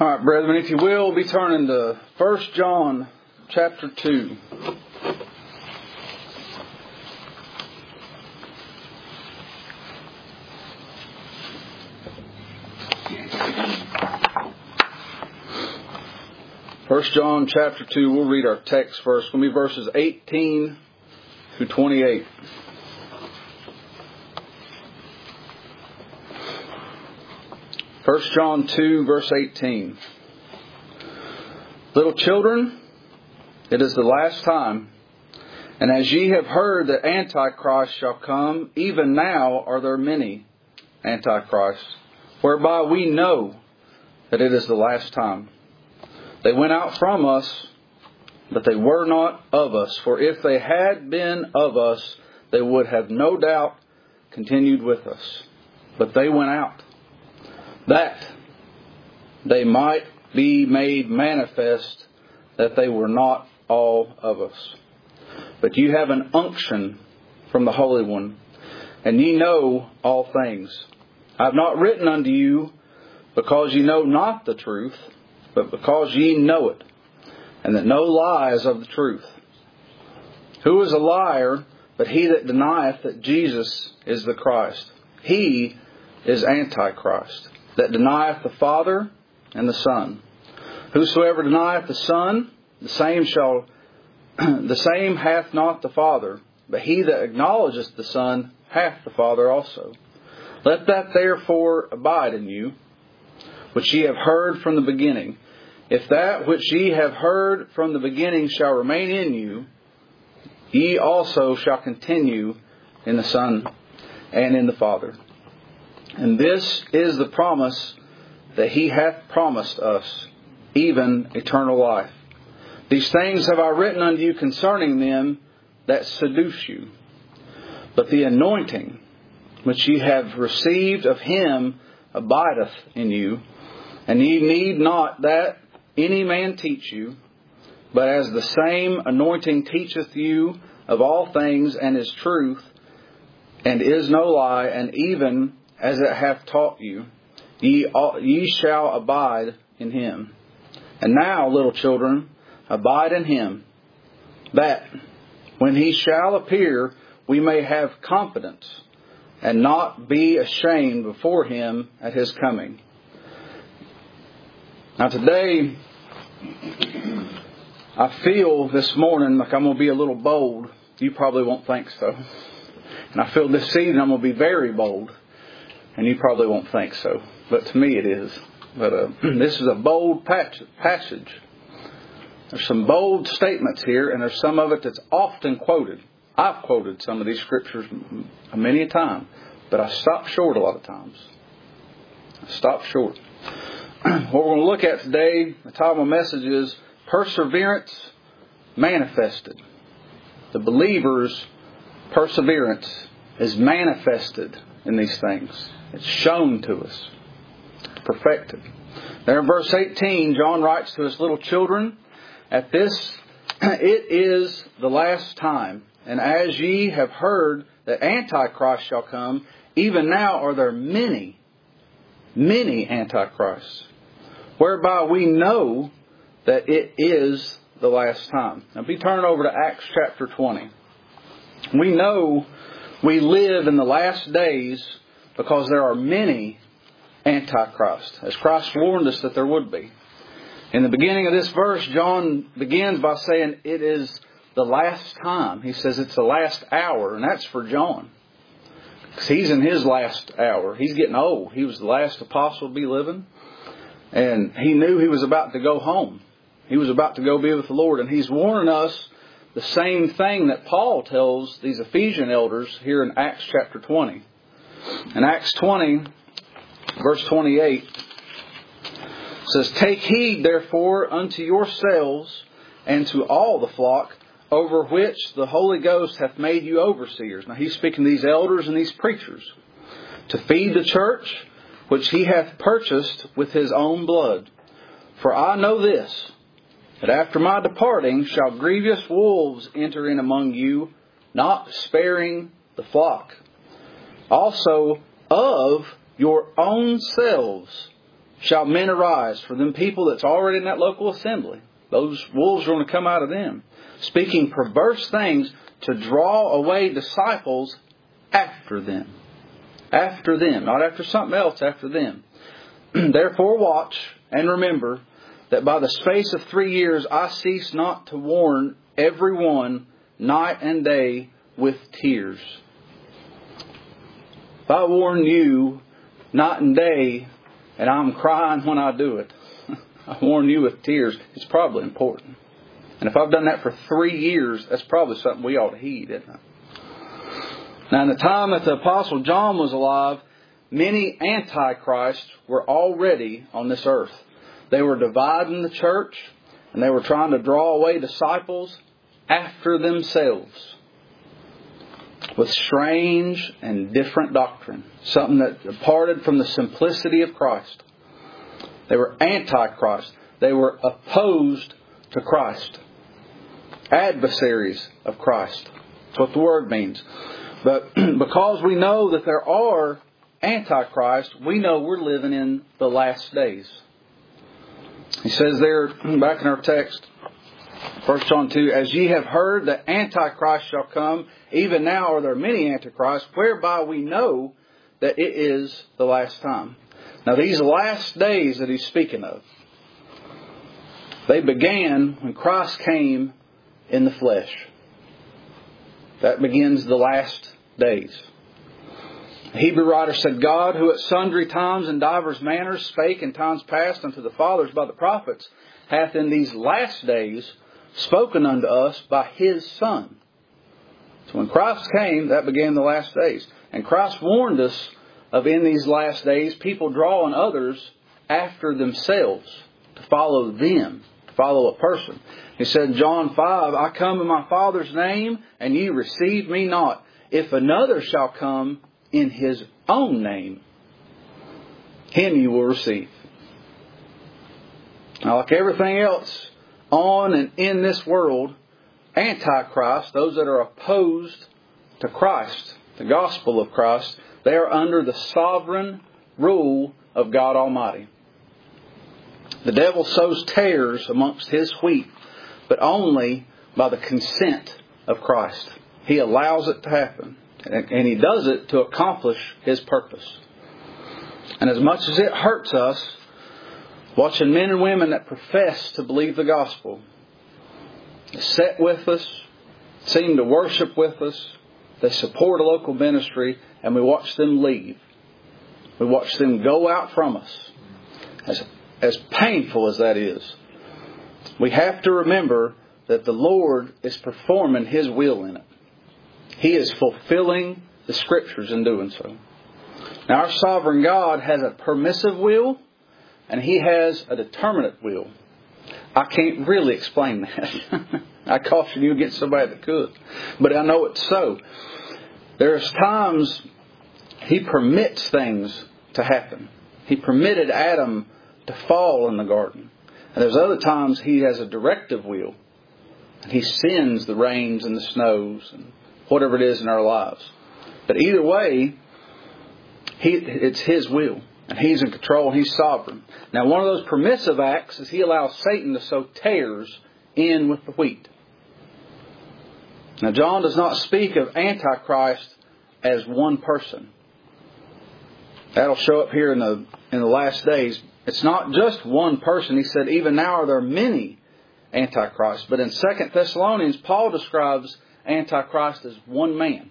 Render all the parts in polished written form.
All right, brethren, if you will, be turning to 1 John chapter 2. First John chapter 2, we'll read our text first. It's going to be verses 18 through 28. First John 2, verse 18. Little children, it is the last time. And as ye have heard that Antichrist shall come, even now are there many Antichrists, whereby we know that it is the last time. They went out from us, but they were not of us. For if they had been of us, they would have no doubt continued with us. But they went out, that they might be made manifest that they were not all of us. But you have an unction from the Holy One, and ye know all things. I have not written unto you because ye know not the truth, but because ye know it, and that no lie is of the truth. Who is a liar but he that denieth that Jesus is the Christ? He is Antichrist, that denieth the Father and the Son. Whosoever denieth the Son, the same hath not the Father, but he that acknowledgeth the Son hath the Father also. Let that therefore abide in you, which ye have heard from the beginning. If that which ye have heard from the beginning shall remain in you, ye also shall continue in the Son and in the Father. And this is the promise that he hath promised us, even eternal life. These things have I written unto you concerning them that seduce you. But the anointing which ye have received of him abideth in you, and ye need not that any man teach you, but as the same anointing teacheth you of all things, and is truth, and is no lie, and even as it hath taught you, ye shall abide in him. And now, little children, abide in him, that when he shall appear, we may have confidence, and not be ashamed before him at his coming. Now today, I feel this morning like I'm going to be a little bold. You probably won't think so. And I feel this evening I'm going to be very bold. And you probably won't think so. But to me it is. But this is a bold passage. There's some bold statements here, and there's some of it that's often quoted. I've quoted some of these scriptures many a time. But I stop short a lot of times. I stop short. What we're going to look at today, the title of my message is Perseverance Manifested. The believer's perseverance is manifested in these things. It's shown to us. It's perfected. There in verse 18, John writes to us, little children, at this it is the last time. And as ye have heard that Antichrist shall come, even now are there many Antichrists, whereby we know that it is the last time. Now be turning over to Acts chapter 20. We know we live in the last days because there are many Antichrists, as Christ warned us that there would be. In the beginning of this verse, John begins by saying it is the last time. He says it's the last hour, and that's for John. Because he's in his last hour. He's getting old. He was the last apostle to be living. And he knew he was about to go home. He was about to go be with the Lord. And he's warning us the same thing that Paul tells these Ephesian elders here in Acts chapter 20. In Acts 20, verse 28, it says, take heed therefore unto yourselves and to all the flock over which the Holy Ghost hath made you overseers. Now he's speaking to these elders and these preachers. To feed the church which he hath purchased with his own blood. For I know this, that after my departing shall grievous wolves enter in among you, not sparing the flock. Also of your own selves shall men arise. For them people that's already in that local assembly, those wolves are going to come out of them, speaking perverse things to draw away disciples after them. After them. Not after something else, after them. Therefore watch and remember that by the space of 3 years I cease not to warn every one night and day with tears. If I warn you night and day and I'm crying when I do it, I warn you with tears, it's probably important. And if I've done that for 3 years, that's probably something we ought to heed, isn't it? Now, in the time that the Apostle John was alive, many antichrists were already on this earth. They were dividing the church, and they were trying to draw away disciples after themselves with strange and different doctrine, something that departed from the simplicity of Christ. They were antichrist. They were opposed to Christ. Adversaries of Christ. That's what the word means. But because we know that there are antichrists, we know we're living in the last days. He says there, back in our text, 1 John 2, as ye have heard that Antichrist shall come, even now are there many antichrists, whereby we know that it is the last time. Now these last days that he's speaking of, they began when Christ came in the flesh. That begins the last days. The Hebrew writer said, God, who at sundry times and divers manners spake in times past unto the fathers by the prophets, hath in these last days spoken unto us by His Son. So when Christ came, that began the last days. And Christ warned us of in these last days, people drawing others after themselves, to follow them, to follow a person. He said in John 5, I come in my Father's name, and ye receive me not. If another shall come in his own name, him you will receive. Now, like everything else on and in this world, Antichrist, those that are opposed to Christ, the gospel of Christ, they are under the sovereign rule of God Almighty. The devil sows tares amongst his wheat, but only by the consent of Christ. He allows it to happen. And He does it to accomplish His purpose. And as much as it hurts us, watching men and women that profess to believe the gospel, sit with us, seem to worship with us, they support a local ministry, and we watch them leave. We watch them go out from us. As painful as that is, we have to remember that the Lord is performing His will in it. He is fulfilling the Scriptures in doing so. Now, our sovereign God has a permissive will, and He has a determinate will. I can't really explain that. I caution you against somebody that could. But I know it's so. There's times He permits things to happen. He permitted Adam to fall in the garden. And there's other times He has a directive will. And He sends the rains and the snows and whatever it is in our lives. But either way, it's His will. And He's in control and He's sovereign. Now, one of those permissive acts is He allows Satan to sow tares in with the wheat. Now, John does not speak of Antichrist as one person. That'll show up here in the last days. It's not just one person. He said, even now are there many Antichrists. But in 2 Thessalonians, Paul describes Antichrist as one man.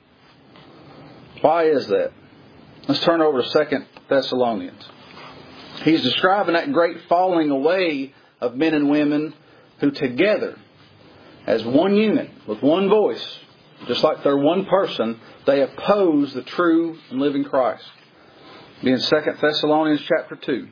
Why is that? Let's turn over to 2 Thessalonians. He's describing that great falling away of men and women who together, as one unit, with one voice, just like they're one person, they oppose the true and living Christ. In 2 Thessalonians chapter 2.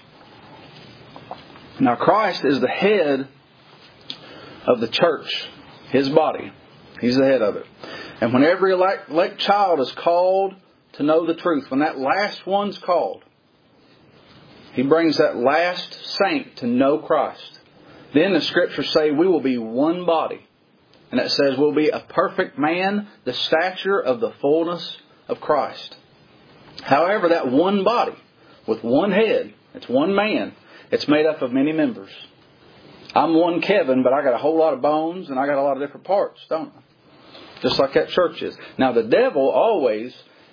Now Christ is the head of the church, His body. He's the head of it. And when every elect child is called to know the truth, when that last one's called, He brings that last saint to know Christ. Then the Scriptures say we will be one body. And it says we'll be a perfect man, the stature of the fullness of Christ. However, that one body, with one head, It's one man. It's made up of many members. I'm one Kevin, but I got a whole lot of bones and I got a lot of different parts, don't I? Just like that church is. Now the devil always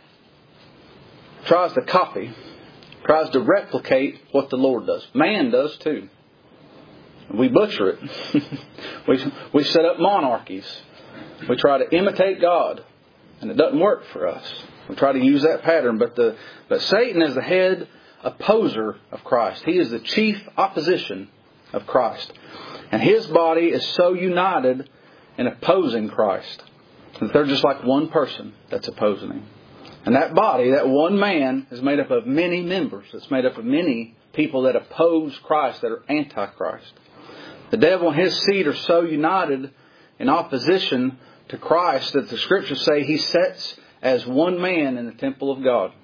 tries to copy, tries to replicate what the Lord does. Man does too. We butcher it. we set up monarchies. We try to imitate God. And it doesn't work for us. We try to use that pattern. But Satan is the head opposer of Christ. He is the chief opposition of Christ. And his body is so united in opposing Christ that they're just like one person that's opposing Him. And that body, that one man, is made up of many members. It's made up of many people that oppose Christ, that are anti-Christ. The devil and his seed are so united in opposition to Christ that the Scriptures say he sits as one man in the temple of God.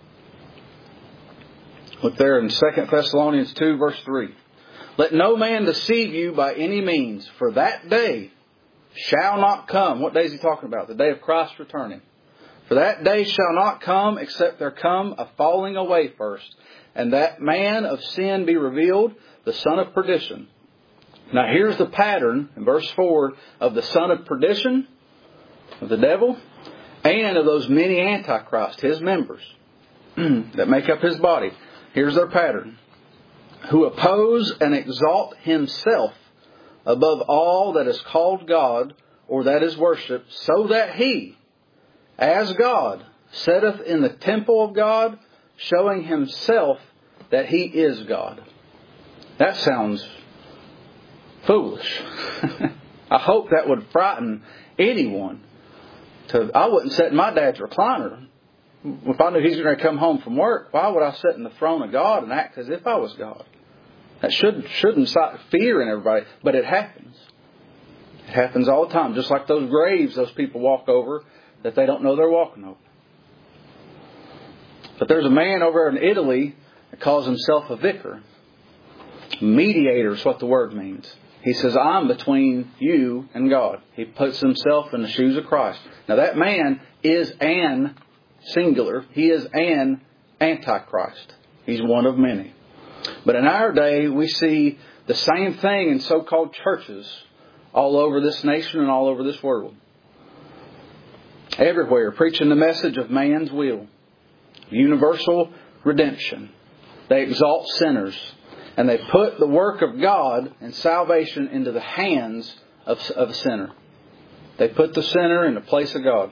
Look there in 2 Thessalonians 2 verse 3. Let no man deceive you by any means, for that day shall not come. What day is he talking about? The day of Christ's returning. For that day shall not come except there come a falling away first, and that man of sin be revealed, the son of perdition. Now here's the pattern in verse 4 of the son of perdition, of the devil, and of those many antichrists, his members, that make up his body. Here's their pattern. Who oppose and exalt himself above all that is called God, or that is worshipped, so that he, as God, sitteth in the temple of God, showing himself that he is God. That sounds foolish. I hope that would frighten anyone. I wouldn't sit in my dad's recliner. If I knew he's going to come home from work, why would I sit in the throne of God and act as if I was God? That shouldn't incite fear in everybody, but it happens. It happens all the time, just like those graves those people walk over that they don't know they're walking over. But there's a man over in Italy that calls himself a vicar. Mediator is what the word means. He says, I'm between you and God. He puts himself in the shoes of Christ. Now that man is an singular. He is an antichrist. He's one of many. But in our day, we see the same thing in so-called churches all over this nation and all over this world. Everywhere, preaching the message of man's will. Universal redemption. They exalt sinners. And they put the work of God and salvation into the hands of a sinner. They put the sinner in the place of God.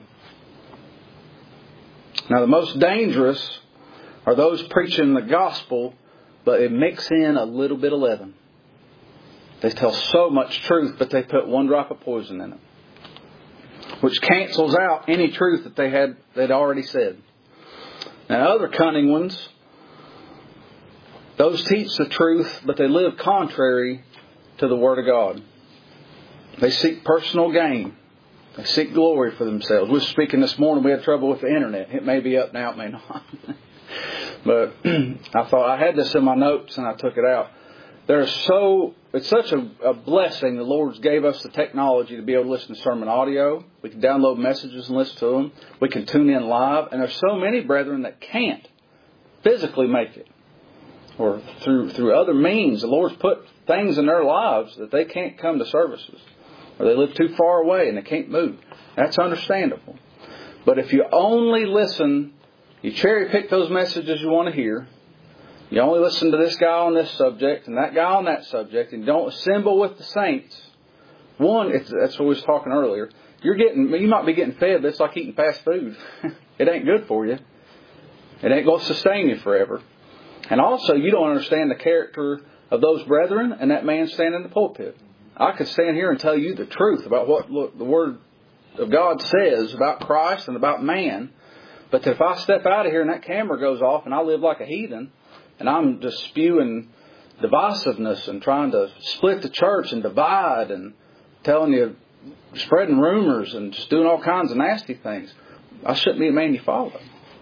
Now the most dangerous are those preaching the gospel, but they mix in a little bit of leaven. They tell so much truth, but they put one drop of poison in it, which cancels out any truth that they'd already said. Now other cunning ones, those teach the truth, but they live contrary to the Word of God. They seek personal gain. They seek glory for themselves. We were speaking this morning, we had trouble with the internet. It may be up now, it may not. But I thought I had this in my notes and I took it out. It's such a blessing the Lord's gave us the technology to be able to listen to sermon audio. We can download messages and listen to them. We can tune in live. And there's so many brethren that can't physically make it. Or through other means, the Lord's put things in their lives that they can't come to services. Or they live too far away and they can't move. That's understandable. But if you only listen, you cherry pick those messages you want to hear. You only listen to this guy on this subject and that guy on that subject, and you don't assemble with the saints. That's what we was talking earlier. You might be getting fed, but it's like eating fast food. It ain't good for you. It ain't going to sustain you forever. And also, you don't understand the character of those brethren and that man standing in the pulpit. I could stand here and tell you the truth about what the Word of God says about Christ and about man. But if I step out of here and that camera goes off and I live like a heathen and I'm just spewing divisiveness and trying to split the church and divide and telling you, spreading rumors and just doing all kinds of nasty things, I shouldn't be a man you follow.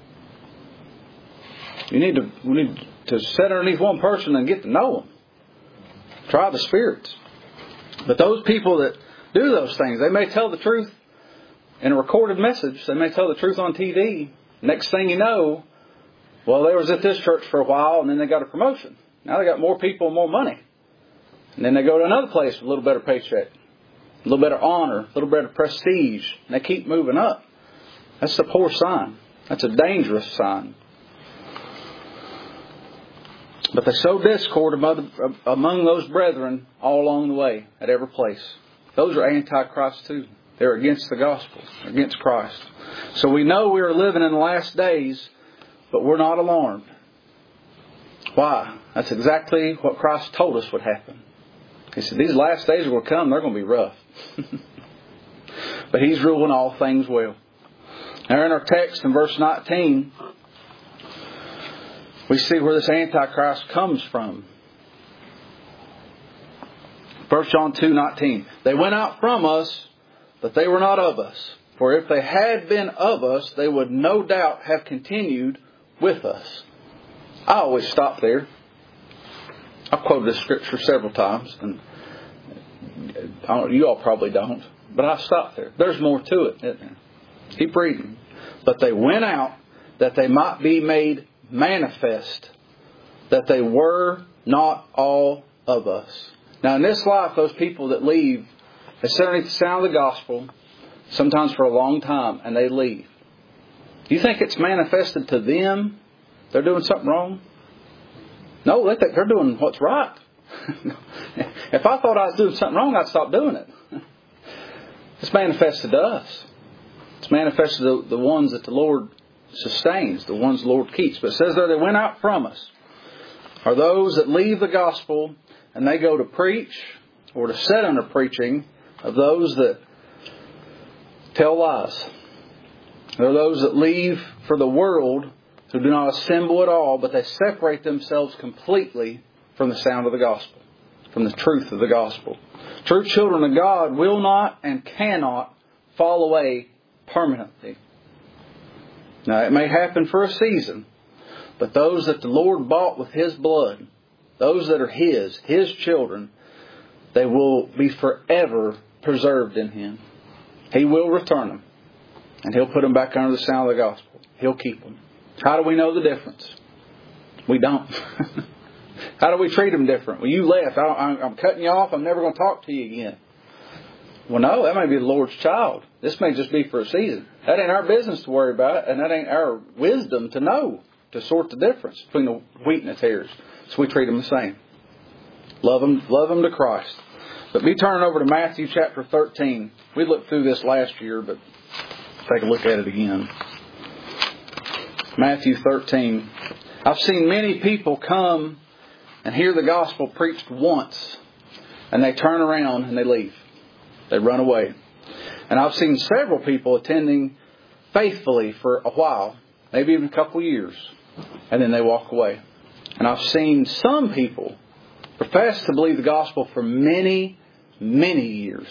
We need to sit underneath one person and get to know them. Try the spirits. But those people that do those things, they may tell the truth in a recorded message. They may tell the truth on TV. Next thing you know, Well, they was at this church for a while, and then they got a promotion. Now they got more people and more money. And then they go to another place with a little better paycheck, a little better honor, a little better prestige. And they keep moving up. That's a poor sign. That's a dangerous sign. But they sow discord among those brethren all along the way, at every place. Those are antichrist too. They're against the gospel, against Christ. So we know we are living in the last days, but we're not alarmed. Why? That's exactly what Christ told us would happen. He said, these last days will come, they're going to be rough. But He's ruling all things well. Now in our text in verse 19, we see where this Antichrist comes from. 1 John 2:19. They went out from us, but they were not of us. For if they had been of us, they would no doubt have continued with us. I always stop there. I've quoted this scripture several times, and you all probably don't, but I stop there. There's more to it, isn't there? Keep reading. But they went out that they might be made manifest that they were not all of us. Now in this life, those people that leave, they sit underneath the sound of the gospel, sometimes for a long time, and they leave. Do you think it's manifested to them they're doing something wrong? No, they think they're doing what's right. If I thought I was doing something wrong, I'd stop doing it. It's manifested to us. It's manifested to the ones that the Lord sustains, the ones the Lord keeps. But it says there they went out from us are those that leave the gospel and they go to preach or to sit under preaching of those that tell lies. They're those that leave for the world who do not assemble at all, but they separate themselves completely from the sound of the gospel, from the truth of the gospel. True children of God will not and cannot fall away permanently. Now, it may happen for a season, but those that the Lord bought with His blood, those that are His children, they will be forever preserved in Him. He will return them, and He'll put them back under the sound of the gospel. He'll keep them. How do we know the difference? We don't. How do we treat them different? Well, you left. I'm cutting you off. I'm never going to talk to you again. Well, no, that may be the Lord's child. This may just be for a season. That ain't our business to worry about, and that ain't our wisdom to know, to sort the difference between the wheat and the tares. So we treat them the same. Love them to Christ. But be turning over to Matthew chapter 13. We looked through this last year, but take a look at it again. Matthew 13. I've seen many people come and hear the gospel preached once, and they turn around and they leave. They run away. And I've seen several people attending faithfully for a while, maybe even a couple of years, and then they walk away. And I've seen some people profess to believe the gospel for many, many years.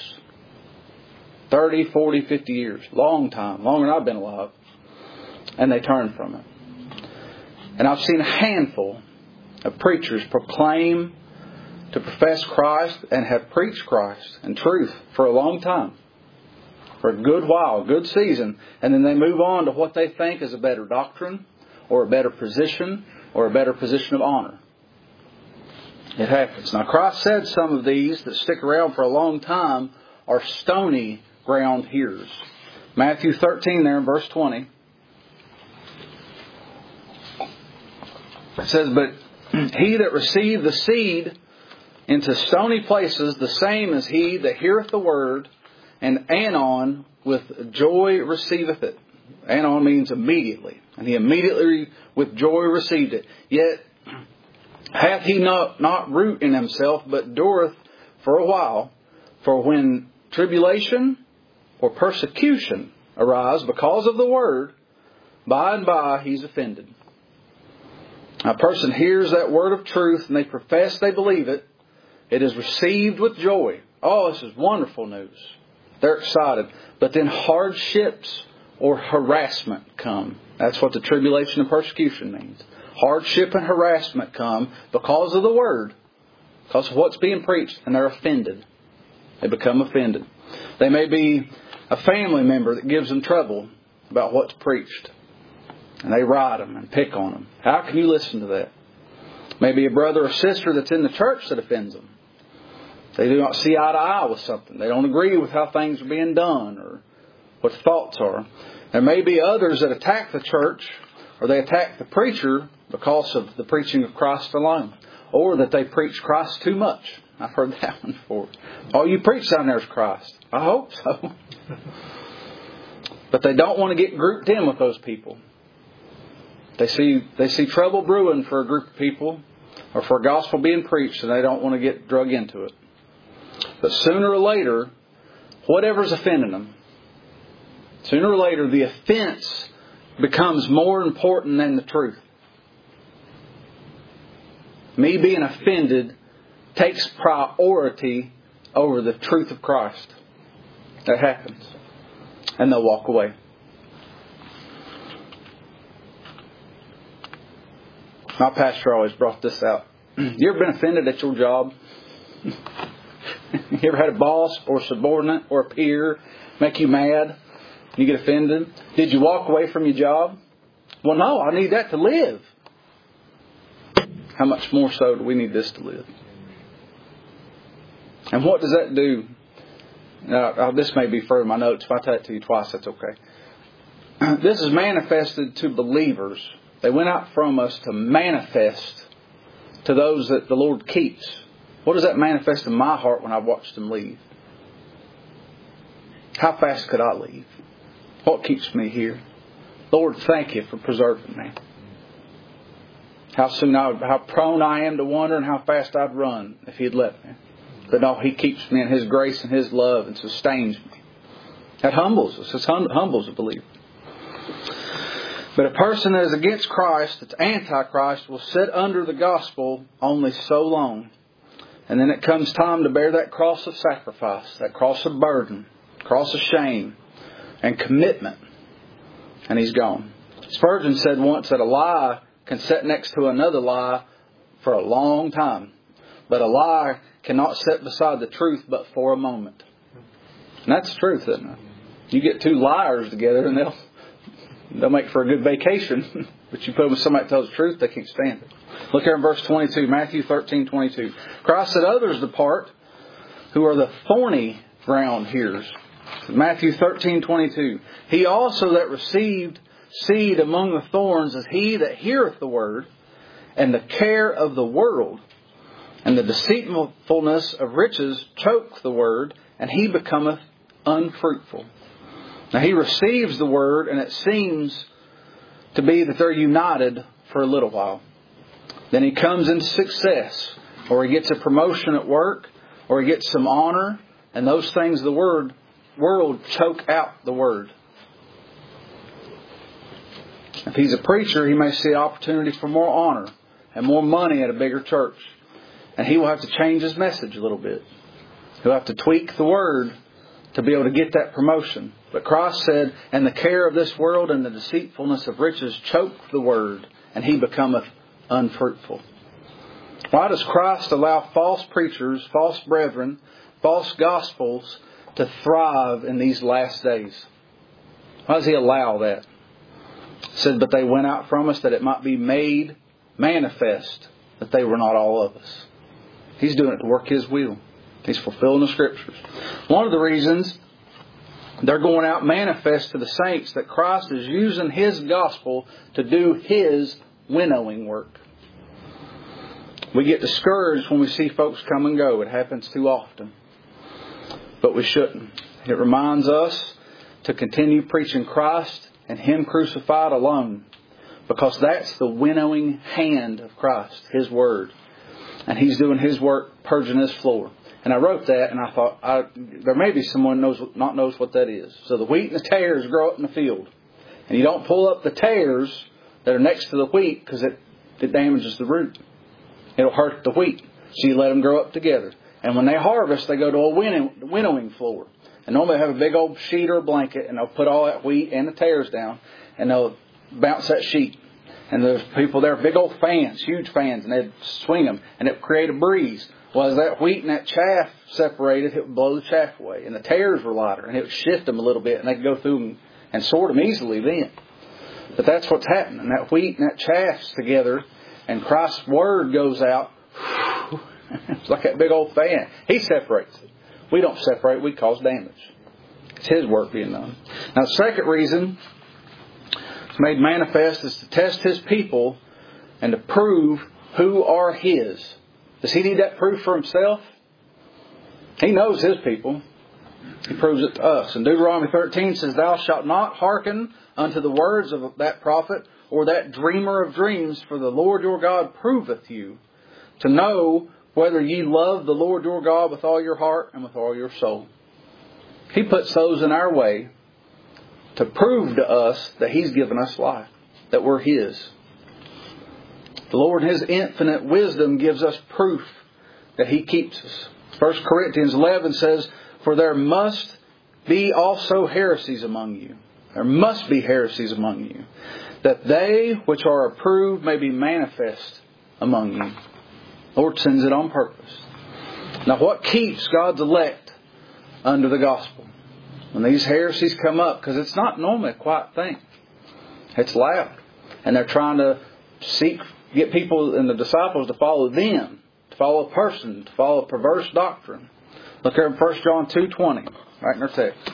30, 40, 50 years. Long time. Longer than I've been alive. And they turn from it. And I've seen a handful of preachers proclaim to profess Christ and have preached Christ and truth for a long time. For a good while, a good season. And then they move on to what they think is a better doctrine or a better position or a better position of honor. It happens. Now Christ said some of these that stick around for a long time are stony ground hearers. Matthew 13 there in verse 20. It says, but he that received the seed into stony places, the same as he that heareth the word, and anon with joy receiveth it. Anon means immediately. And he immediately with joy received it. Yet hath he not root in himself, but dureth for a while. For when tribulation or persecution arise because of the word, by and by he's offended. A person hears that word of truth and they profess they believe it. It is received with joy. Oh, this is wonderful news. They're excited. But then hardships or harassment come. That's what the tribulation and persecution means. Hardship and harassment come because of the word. Because of what's being preached. And they're offended. They become offended. They may be a family member that gives them trouble about what's preached. And they ride them and pick on them. How can you listen to that? Maybe a brother or sister that's in the church that offends them. They do not see eye to eye with something. They don't agree with how things are being done or what the thoughts are. There may be others that attack the church or they attack the preacher because of the preaching of Christ alone. Or that they preach Christ too much. I've heard that one before. All you preach down there is Christ. I hope so. But they don't want to get grouped in with those people. They see trouble brewing for a group of people or for a gospel being preached, and they don't want to get drug into it. But sooner or later, whatever's offending them, sooner or later the offense becomes more important than the truth. Me being offended takes priority over the truth of Christ. That happens. And they'll walk away. My pastor always brought this out. You ever been offended at your job? You ever had a boss or a subordinate or a peer make you mad? You get offended? Did you walk away from your job? Well, no, I need that to live. How much more so do we need this to live? And what does that do? Now, this may be further in my notes. If I tell it to you twice, that's okay. This is manifested to believers. They went out from us to manifest to those that the Lord keeps. What does that manifest in my heart when I watched them leave? How fast could I leave? What keeps me here? Lord, thank you for preserving me. How prone I am to wander and how fast I'd run if He'd let me. But no, He keeps me in His grace and His love and sustains me. That humbles us. It humbles a believer. But a person that is against Christ, that's anti-Christ, will sit under the gospel only so long. And then it comes time to bear that cross of sacrifice, that cross of burden, cross of shame, and commitment. And he's gone. Spurgeon said once that a lie can sit next to another lie for a long time. But a lie cannot sit beside the truth but for a moment. And that's the truth, isn't it? You get two liars together and they'll make for a good vacation. But you put them with somebody that tells the truth, they can't stand it. Look here in verse 22, Matthew 13:22. Christ said, others depart who are the thorny ground hearers. Matthew 13:22. He also that received seed among the thorns is he that heareth the word, and the care of the world and the deceitfulness of riches choke the word, and he becometh unfruitful. Now he receives the word, and it seems to be that they're united for a little while. Then he comes into success, or he gets a promotion at work, or he gets some honor, and those things the world choke out the word. If he's a preacher, he may see opportunity for more honor and more money at a bigger church. And he will have to change his message a little bit. He'll have to tweak the word to be able to get that promotion. But Christ said, and the care of this world and the deceitfulness of riches choke the word, and he becometh unfruitful. Why does Christ allow false preachers, false brethren, false gospels to thrive in these last days? Why does He allow that? He said, but they went out from us that it might be made manifest that they were not all of us. He's doing it to work His will. He's fulfilling the Scriptures. One of the reasons they're going out manifest to the saints that Christ is using His gospel to do His winnowing work. We get discouraged when we see folks come and go. It happens too often. But we shouldn't. It reminds us to continue preaching Christ and Him crucified alone. Because that's the winnowing hand of Christ, His Word. And He's doing His work purging His floor. And I wrote that and I thought, there may be someone knows what that is. So the wheat and the tares grow up in the field. And you don't pull up the tares that are next to the wheat because it damages the root. It'll hurt the wheat. So you let them grow up together. And when they harvest, they go to a winnowing floor. And normally they have a big old sheet or a blanket and they'll put all that wheat and the tares down and they'll bounce that sheet. And there's people there, big old fans, huge fans, and they'd swing them and it'd create a breeze. Well, as that wheat and that chaff separated, it would blow the chaff away. And the tares were lighter and it would shift them a little bit and they could go through them and sort them easily then. But that's what's happening. That wheat and that chaff's together, and Christ's Word goes out. It's like that big old fan. He separates it. We don't separate. We cause damage. It's His work being done. Now, the second reason it's made manifest is to test His people and to prove who are His. Does He need that proof for Himself? He knows His people. He proves it to us. And Deuteronomy 13 says, Thou shalt not hearken unto the words of that prophet or that dreamer of dreams, for the Lord your God proveth you to know whether ye love the Lord your God with all your heart and with all your soul. He puts those in our way to prove to us that He's given us life, that we're His. The Lord in His infinite wisdom gives us proof that He keeps us. 1 Corinthians 11 says, For there must be also heresies among you. There must be heresies among you, that they which are approved may be manifest among you. The Lord sends it on purpose. Now, what keeps God's elect under the gospel? When these heresies come up, because it's not normally a quiet thing. It's loud. And they're trying to get people and the disciples to follow them, to follow a person, to follow a perverse doctrine. Look here in 1 John 2:20, right in our text.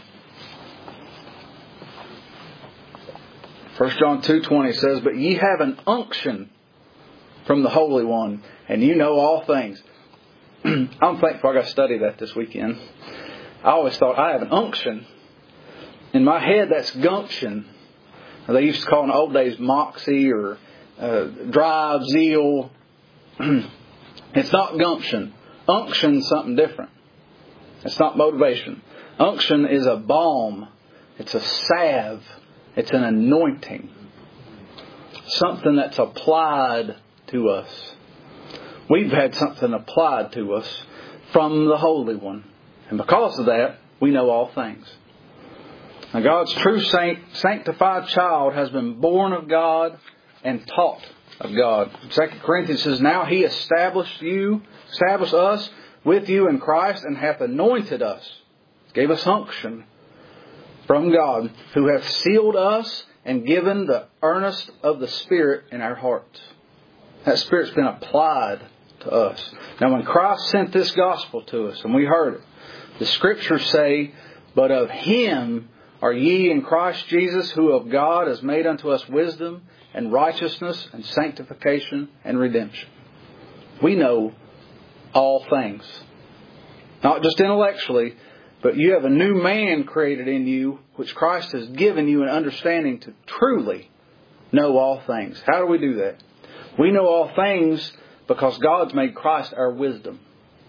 1 John 2:20 says, But ye have an unction from the Holy One, and you know all things. I'm thankful I got to study that this weekend. I always thought I have an unction. In my head, that's gumption. Or they used to call in the old days moxie or drive, zeal. It's not gumption. Unction's something different. It's not motivation. Unction is a balm. It's a salve. It's an anointing. Something that's applied to us. We've had something applied to us from the Holy One. And because of that, we know all things. Now, God's true sanctified child has been born of God and taught of God. 2 Corinthians says, Now He established us with you in Christ, and hath anointed us, gave us unction from God, who hath sealed us and given the earnest of the Spirit in our hearts. That Spirit's been applied to us. Now, when Christ sent this gospel to us, and we heard it, the Scriptures say, But of Him are ye in Christ Jesus, who of God has made unto us wisdom and righteousness and sanctification and redemption. We know all things. Not just intellectually, but you have a new man created in you, which Christ has given you an understanding to truly know all things. How do we do that? We know all things because God's made Christ our wisdom.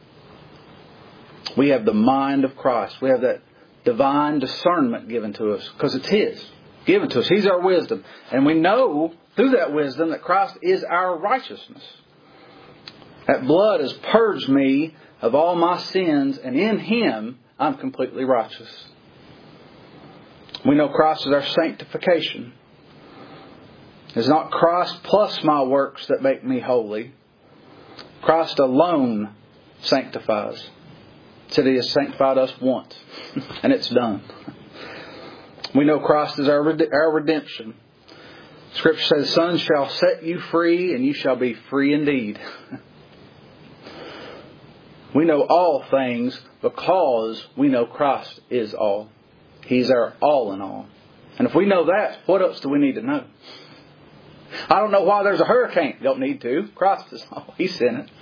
We have the mind of Christ. We have that divine discernment given to us because it's His. Given to us. He's our wisdom. And we know through that wisdom that Christ is our righteousness. That blood has purged me of all my sins, and in Him I'm completely righteous. We know Christ is our sanctification. It's not Christ plus my works that make me holy. Christ alone sanctifies. He said He has sanctified us once, and it's done. We know Christ is our redemption. Scripture says, The Son shall set you free, and you shall be free indeed. We know all things because we know Christ is all. He's our all in all. And if we know that, what else do we need to know? I don't know why there's a hurricane. Don't need to. Christ is all. He sent it.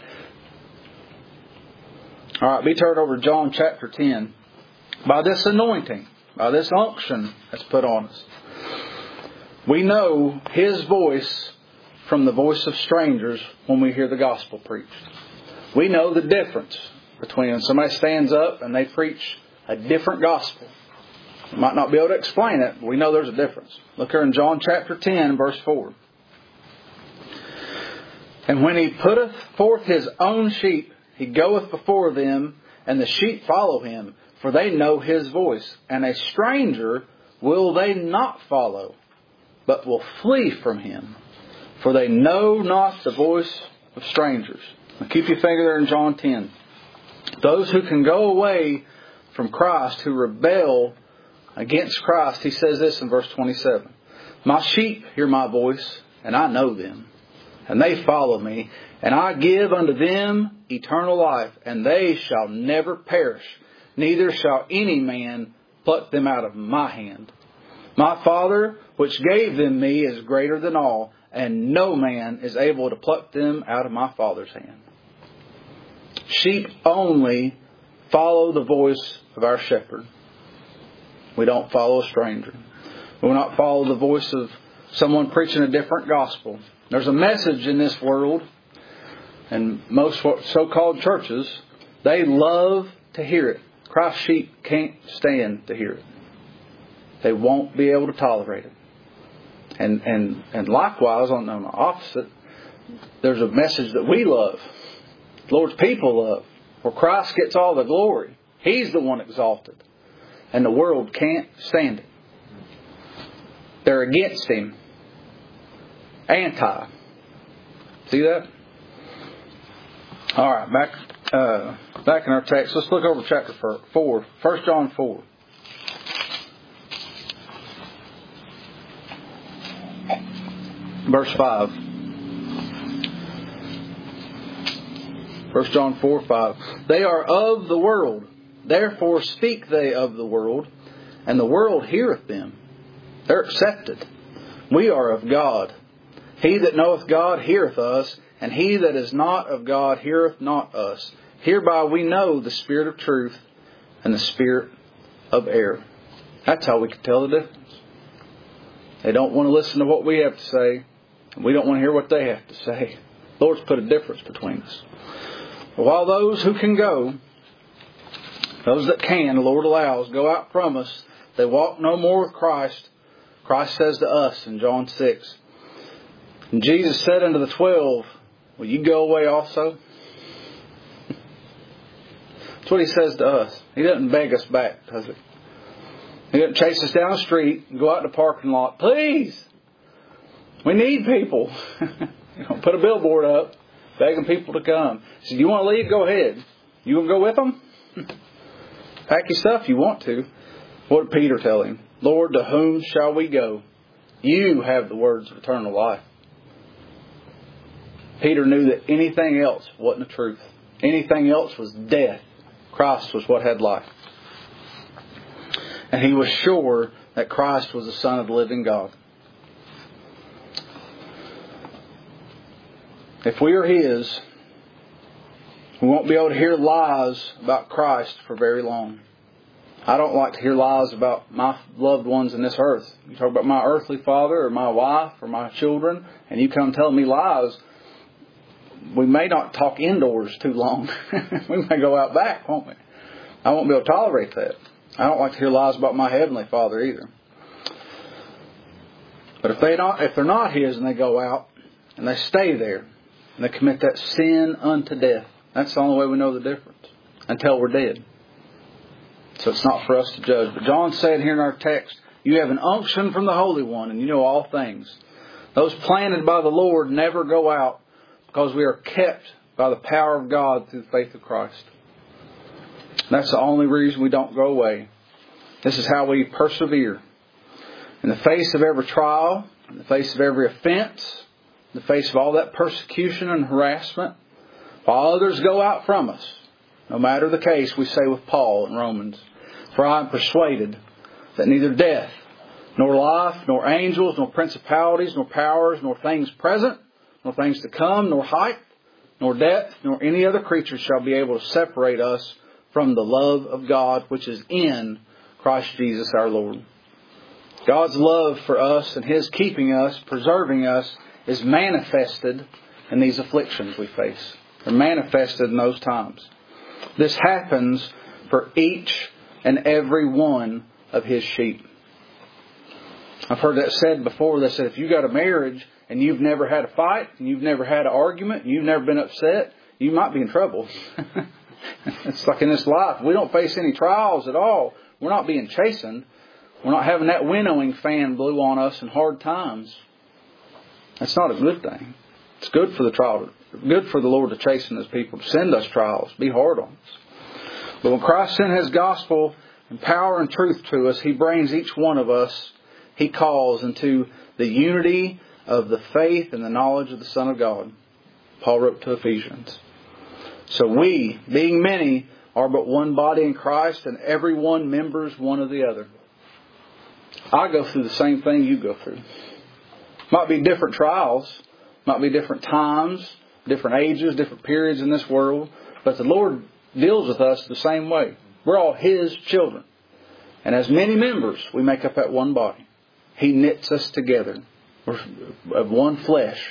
All right, be turned over to John chapter 10. By this anointing, by this unction that's put on us, we know His voice from the voice of strangers when we hear the gospel preached. We know the difference between when somebody stands up and they preach a different gospel. We might not be able to explain it, but we know there's a difference. Look here in John chapter 10, verse 4. And when He putteth forth His own sheep, He goeth before them, and the sheep follow Him, for they know His voice. And a stranger will they not follow, but will flee from him, for they know not the voice of strangers. Now keep your finger there in John 10. Those who can go away from Christ, who rebel against Christ, He says this in verse 27. My sheep hear my voice, and I know them, and they follow me, and I give unto them eternal life, and they shall never perish, neither shall any man pluck them out of my hand. My Father, which gave them me, is greater than all, and no man is able to pluck them out of my Father's hand. Sheep only follow the voice of our shepherd. We don't follow a stranger. We will not follow the voice of someone preaching a different gospel. There's a message in this world, and most so-called churches, they love to hear it. Christ's sheep can't stand to hear it. They won't be able to tolerate it. And likewise, on the opposite, there's a message that we love, the Lord's people love, where Christ gets all the glory. He's the one exalted. And the world can't stand it. They're against Him. Anti. See that? All right, back in our text. Let's look over chapter 4. 1 John 4. Verse 5. 1 John 4, 5. They are of the world, therefore speak they of the world, and the world heareth them. They're accepted. We are of God. He that knoweth God heareth us, and he that is not of God heareth not us. Hereby we know the spirit of truth and the spirit of error. That's how we can tell the difference. They don't want to listen to what we have to say, and we don't want to hear what they have to say. The Lord's put a difference between us. But while those who can go, those that can, the Lord allows, go out from us, they walk no more with Christ. Christ says to us in John 6, and Jesus said unto the 12, will you go away also? That's what He says to us. He doesn't beg us back, does He? He doesn't chase us down the street and go out in the parking lot. Please! We need people. Put a billboard up, begging people to come. He said, you want to leave? Go ahead. You want to go with them? Pack your stuff if you want to. What did Peter tell him? Lord, to whom shall we go? You have the words of eternal life. Peter knew that anything else wasn't the truth. Anything else was death. Christ was what had life. And he was sure that Christ was the Son of the living God. If we are His, we won't be able to hear lies about Christ for very long. I don't like to hear lies about my loved ones in this earth. You talk about my earthly father or my wife or my children, and you come telling me lies, we may not talk indoors too long. We may go out back, won't we? I won't be able to tolerate that. I don't like to hear lies about my Heavenly Father either. But if they're not His and they go out and they stay there and they commit that sin unto death, that's the only way we know the difference. Until we're dead. So it's not for us to judge. But John said here in our text, you have an unction from the Holy One and you know all things. Those planted by the Lord never go out because we are kept by the power of God through the faith of Christ. That's the only reason we don't go away. This is how we persevere. In the face of every trial, in the face of every offense, in the face of all that persecution and harassment, while others go out from us, no matter the case, we say with Paul in Romans, for I am persuaded that neither death, nor life, nor angels, nor principalities, nor powers, nor things present, nor things to come, nor height, nor depth, nor any other creature shall be able to separate us from the love of God which is in Christ Jesus our Lord. God's love for us and His keeping us, preserving us, is manifested in these afflictions we face. They're manifested in those times. This happens for each and every one of His sheep. I've heard that said before. They said if you've got a marriage and you've never had a fight, and you've never had an argument, and you've never been upset, you might be in trouble. It's like in this life, we don't face any trials at all. We're not being chastened. We're not having that winnowing fan blew on us in hard times. That's not a good thing. It's good for the trial, good for the Lord to chasten His people, to send us trials, be hard on us. But when Christ sent His gospel and power and truth to us, He brings each one of us He calls into the unity of the faith and the knowledge of the Son of God. Paul wrote to Ephesians. So we, being many, are but one body in Christ, and every one members one of the other. I go through the same thing you go through. Might be different trials, might be different times, different ages, different periods in this world, but the Lord deals with us the same way. We're all His children. And as many members, we make up that one body. He knits us together. We're of one flesh.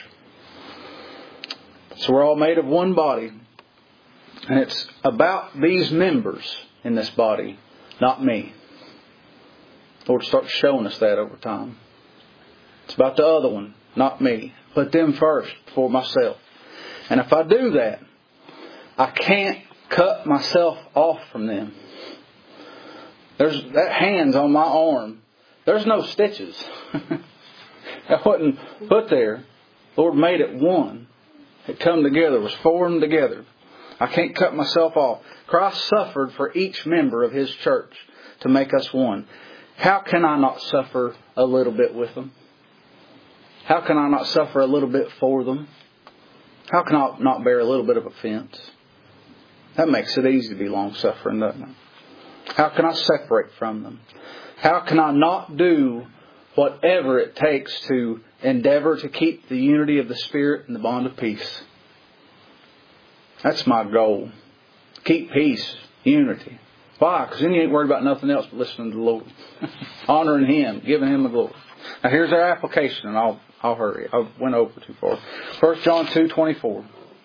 So we're all made of one body. And it's about these members in this body, not me. The Lord starts showing us that over time. It's about the other one, not me. Put them first before myself. And if I do that, I can't cut myself off from them. There's that hand's on my arm. There's no stitches. That wasn't put there. The Lord made it one. It come together, was formed together. I can't cut myself off. Christ suffered for each member of His church to make us one. How can I not suffer a little bit with them? How can I not suffer a little bit for them? How can I not bear a little bit of offense? That makes it easy to be long-suffering, doesn't it? How can I separate from them? How can I not do whatever it takes to endeavor to keep the unity of the Spirit and the bond of peace? That's my goal. Keep peace, unity. Why? Because then you ain't worried about nothing else but listening to the Lord. Honoring Him, giving Him the glory. Now here's our application, and I'll hurry. I went over too far. 1 John 2:24.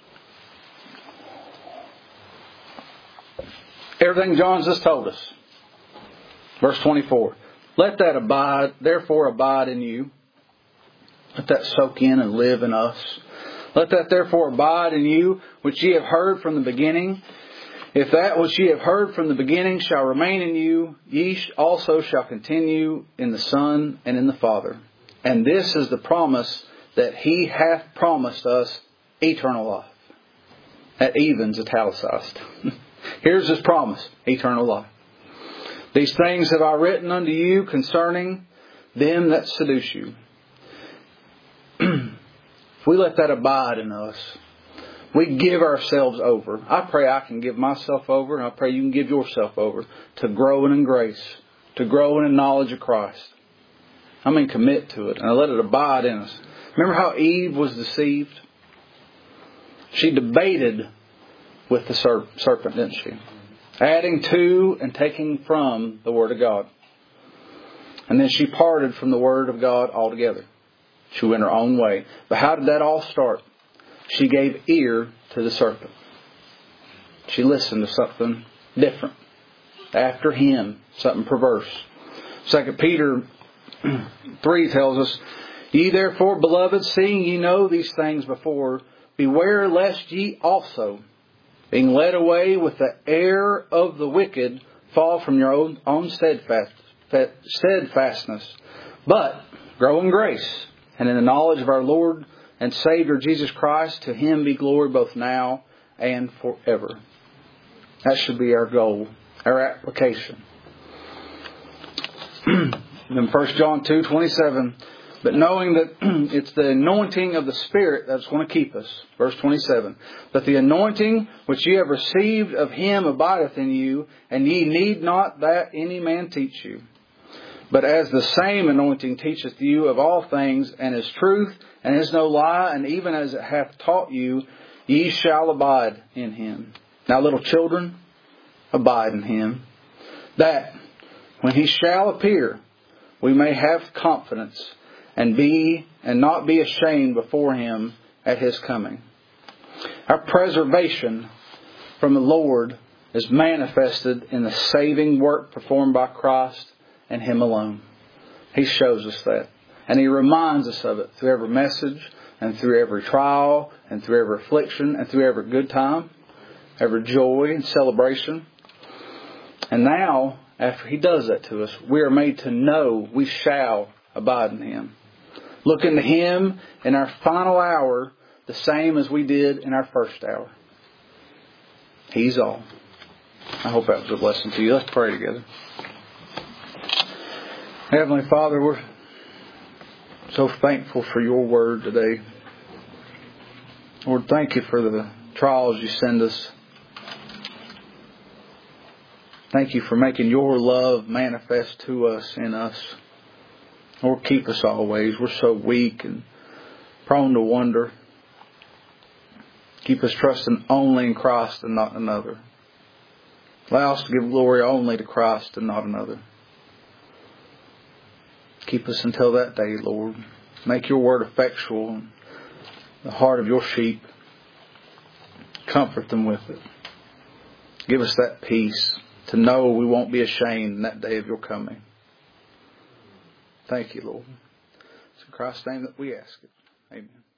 Everything John's just told us. Verse 24. Let that abide, therefore abide in you. Let that soak in and live in us. Let that therefore abide in you, which ye have heard from the beginning. If that which ye have heard from the beginning shall remain in you, ye also shall continue in the Son and in the Father. And this is the promise that He hath promised us, eternal life. That even's italicized. Here's His promise, eternal life. These things have I written unto you concerning them that seduce you. If we let that abide in us, we give ourselves over. I pray I can give myself over, and I pray you can give yourself over to growing in grace, to growing in knowledge of Christ. I mean, commit to it, and I let it abide in us. Remember how Eve was deceived? She debated with the serpent, didn't she? Adding to and taking from the Word of God. And then she parted from the Word of God altogether. She went her own way. But how did that all start? She gave ear to the serpent. She listened to something different. After him, something perverse. 2 Peter 3 tells us, Ye therefore, beloved, seeing ye know these things before, beware lest ye also, being led away with the error of the wicked, fall from your own steadfastness, but grow in grace and in the knowledge of our Lord and Savior Jesus Christ. To Him be glory both now and forever. That should be our goal, our application. In 1 John 2:27, but knowing that it's the anointing of the Spirit that's going to keep us. Verse 27. But the anointing which ye have received of Him abideth in you, and ye need not that any man teach you. But as the same anointing teacheth you of all things, and is truth, and is no lie, and even as it hath taught you, ye shall abide in Him. Now, little children, abide in Him, that when He shall appear, we may have confidence and not be ashamed before Him at His coming. Our preservation from the Lord is manifested in the saving work performed by Christ and Him alone. He shows us that. And He reminds us of it through every message and through every trial and through every affliction and through every good time, every joy and celebration. And now, after He does that to us, we are made to know we shall abide in Him. Look into Him in our final hour the same as we did in our first hour. He's all. I hope that was a blessing to you. Let's pray together. Heavenly Father, we're So thankful for your word today. Lord, thank you for the trials you send us. Thank you for making your love manifest to us, in us. Lord, keep us always. We're so weak and prone to wonder. Keep us trusting only in Christ and not another. Allow us to give glory only to Christ and not another. Keep us until that day, Lord. Make your word effectual in the heart of your sheep. Comfort them with it. Give us that peace to know we won't be ashamed in that day of your coming. Thank you, Lord. It's in Christ's name that we ask it. Amen.